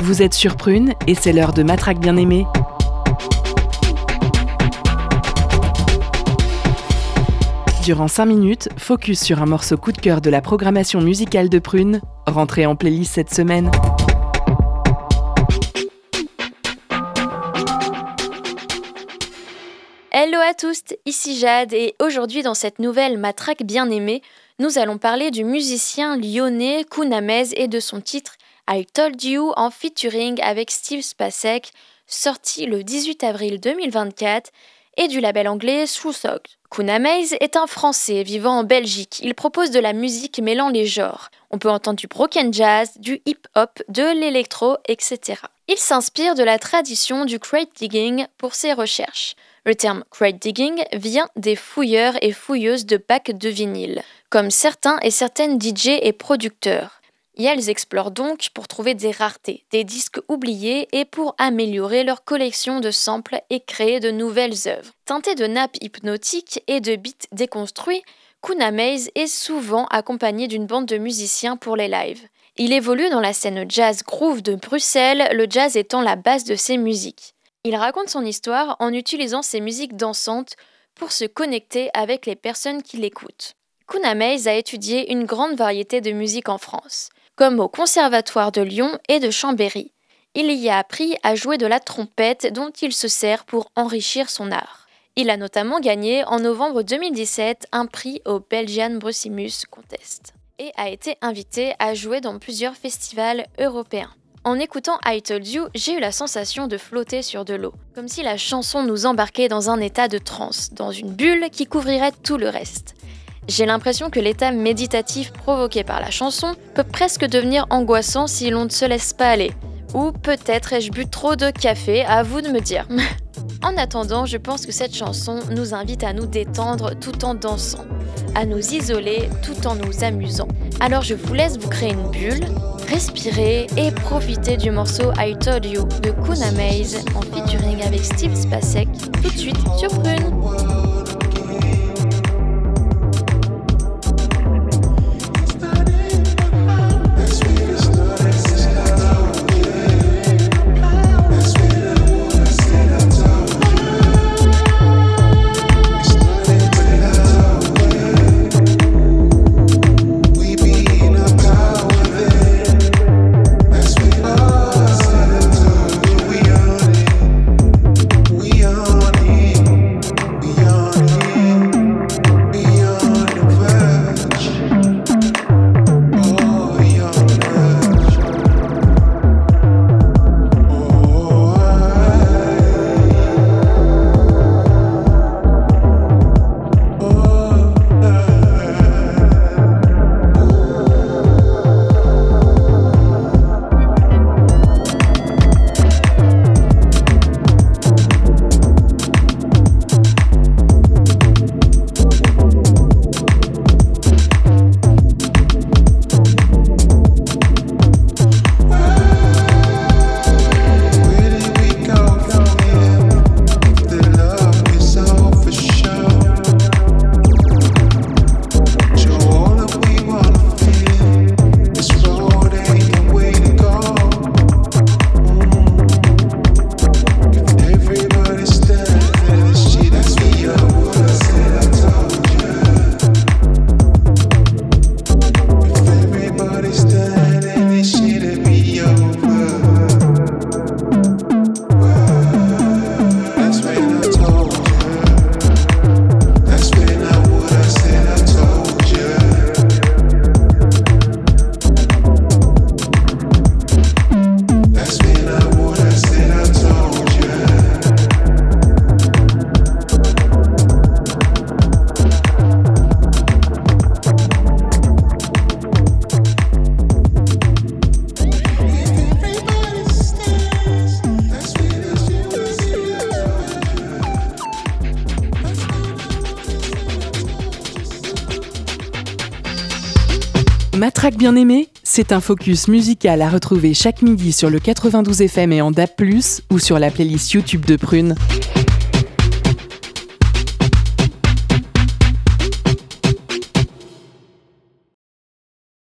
Vous êtes sur Prune et c'est l'heure de Matraque bien-aimée. Durant 5 minutes, focus sur un morceau coup de cœur de la programmation musicale de Prune, rentré en playlist cette semaine. Hello à tous, ici Jade et aujourd'hui dans cette nouvelle Matraque bien-aimée, nous allons parler du musicien lyonnais Kuna Mez et de son titre I Told You en featuring avec Steve Spacek, sorti le 18 avril 2024 et du label anglais Shrewsbury. Kuna Mez est un Français vivant en Belgique. Il propose de la musique mêlant les genres. On peut entendre du broken jazz, du hip-hop, de l'électro, etc. Il s'inspire de la tradition du crate digging pour ses recherches. Le terme crate digging vient des fouilleurs et fouilleuses de packs de vinyle, comme certains et certaines DJ et producteurs. Et elles explorent donc pour trouver des raretés, des disques oubliés et pour améliorer leur collection de samples et créer de nouvelles œuvres. Teinté de nappes hypnotiques et de beats déconstruits, Kuna Mez est souvent accompagné d'une bande de musiciens pour les lives. Il évolue dans la scène jazz groove de Bruxelles, le jazz étant la base de ses musiques. Il raconte son histoire en utilisant ses musiques dansantes pour se connecter avec les personnes qui l'écoutent. Kuna Mez a étudié une grande variété de musique en France, comme au Conservatoire de Lyon et de Chambéry. Il y a appris à jouer de la trompette dont il se sert pour enrichir son art. Il a notamment gagné en novembre 2017 un prix au Belgian Brucimus Contest et a été invité à jouer dans plusieurs festivals européens. En écoutant I Told You, j'ai eu la sensation de flotter sur de l'eau, comme si la chanson nous embarquait dans un état de transe, dans une bulle qui couvrirait tout le reste. J'ai l'impression que l'état méditatif provoqué par la chanson peut presque devenir angoissant si l'on ne se laisse pas aller. Ou peut-être ai-je bu trop de café, à vous de me dire. En attendant, je pense que cette chanson nous invite à nous détendre tout en dansant, à nous isoler tout en nous amusant. Alors je vous laisse vous créer une bulle, respirer et profiter du morceau I Told You de Kuna Mez en featuring avec Steve Spacek tout de suite sur Prune. Matraque bien-aimée, c'est un focus musical à retrouver chaque midi sur le 92 FM et en DAB+, ou sur la playlist YouTube de Prune.